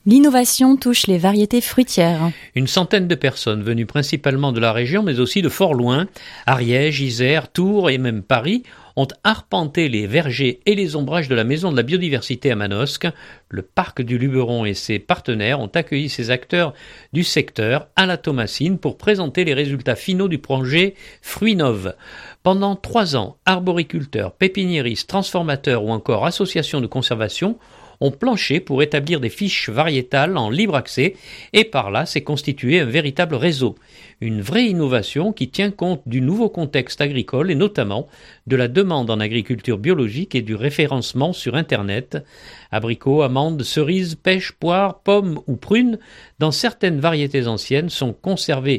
L'innovation touche les variétés fruitières. Une centaine de personnes venues principalement de la région, mais aussi de fort loin, Ariège, Isère, Tours et même Paris, ont arpenté les vergers et les ombrages de la Maison de la Biodiversité à Manosque. Le Parc du Luberon et ses partenaires ont accueilli ces acteurs du secteur à la Thomasine pour présenter les résultats finaux du projet Fruinov. Pendant 3 ans, arboriculteurs, pépiniéristes, transformateurs ou encore associations de conservation ont planché pour établir des fiches variétales en libre accès et par là s'est constitué un véritable réseau. Une vraie innovation qui tient compte du nouveau contexte agricole et notamment de la demande en agriculture biologique et du référencement sur Internet. Abricots, amandes, cerises, pêches, poires, pommes ou prunes, dont certaines variétés anciennes sont conservées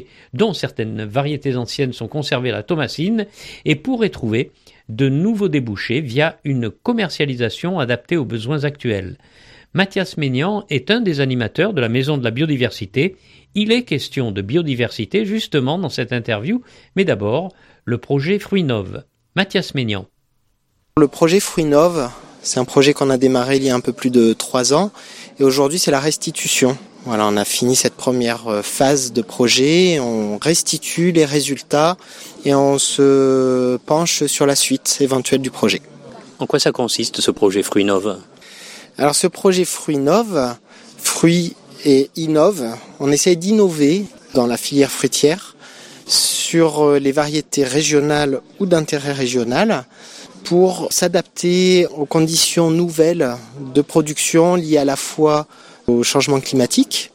à la Thomasine et pourraient trouver de nouveaux débouchés via une commercialisation adaptée aux besoins actuels. Mathias Maignan est un des animateurs de la Maison de la Biodiversité. Il est question de biodiversité justement dans cette interview, mais d'abord, le projet Fruinov. Mathias Maignan. Le projet Fruinov, c'est un projet qu'on a démarré il y a un peu plus de 3 ans et aujourd'hui c'est la restitution. Voilà, on a fini cette première phase de projet, on restitue les résultats et on se penche sur la suite éventuelle du projet. En quoi ça consiste ce projet Fruinov ? Alors ce projet Fruinov, fruit et innove, on essaie d'innover dans la filière fruitière sur les variétés régionales ou d'intérêt régional pour s'adapter aux conditions nouvelles de production liées à la fois au changement climatique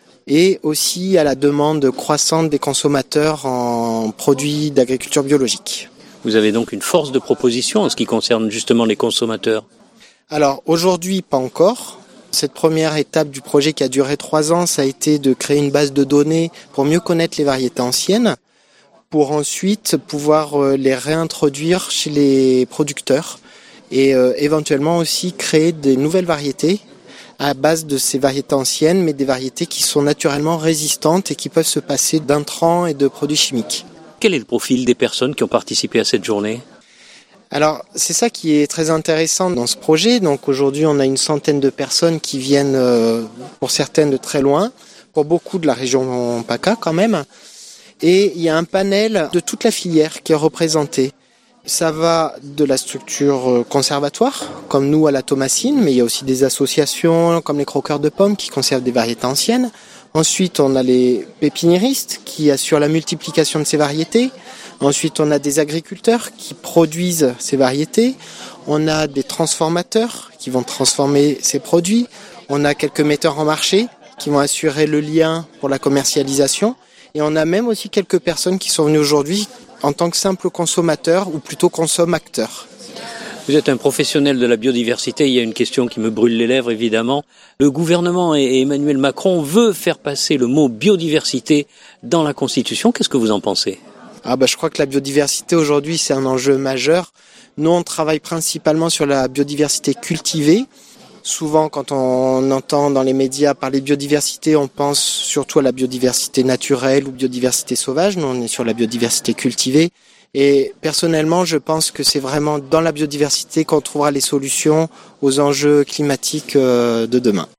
et aussi à la demande croissante des consommateurs en produits d'agriculture biologique. Vous avez donc une force de proposition en ce qui concerne justement les consommateurs ? Alors aujourd'hui, pas encore. Cette première étape du projet qui a duré 3 ans, ça a été de créer une base de données pour mieux connaître les variétés anciennes, pour ensuite pouvoir les réintroduire chez les producteurs et éventuellement aussi créer des nouvelles variétés à base de ces variétés anciennes, mais des variétés qui sont naturellement résistantes et qui peuvent se passer d'intrants et de produits chimiques. Quel est le profil des personnes qui ont participé à cette journée ? Alors, c'est ça qui est très intéressant dans ce projet. Donc aujourd'hui, on a une centaine de personnes qui viennent, pour certaines de très loin, pour beaucoup de la région PACA quand même. Et il y a un panel de toute la filière qui est représenté. Ça va de la structure conservatoire, comme nous à la Thomasine, mais il y a aussi des associations comme les croqueurs de pommes qui conservent des variétés anciennes. Ensuite, on a les pépiniéristes qui assurent la multiplication de ces variétés. Ensuite, on a des agriculteurs qui produisent ces variétés. On a des transformateurs qui vont transformer ces produits. On a quelques metteurs en marché qui vont assurer le lien pour la commercialisation. Et on a même aussi quelques personnes qui sont venues aujourd'hui en tant que simples consommateurs ou plutôt consommateurs. Vous êtes un professionnel de la biodiversité, il y a une question qui me brûle les lèvres évidemment. Le gouvernement et Emmanuel Macron veut faire passer le mot biodiversité dans la Constitution. Qu'est-ce que vous en pensez ? Je crois que la biodiversité aujourd'hui c'est un enjeu majeur. Nous on travaille principalement sur la biodiversité cultivée. Souvent, quand on entend dans les médias parler de biodiversité, on pense surtout à la biodiversité naturelle ou biodiversité sauvage. Nous, on est sur la biodiversité cultivée. Et personnellement, je pense que c'est vraiment dans la biodiversité qu'on trouvera les solutions aux enjeux climatiques de demain.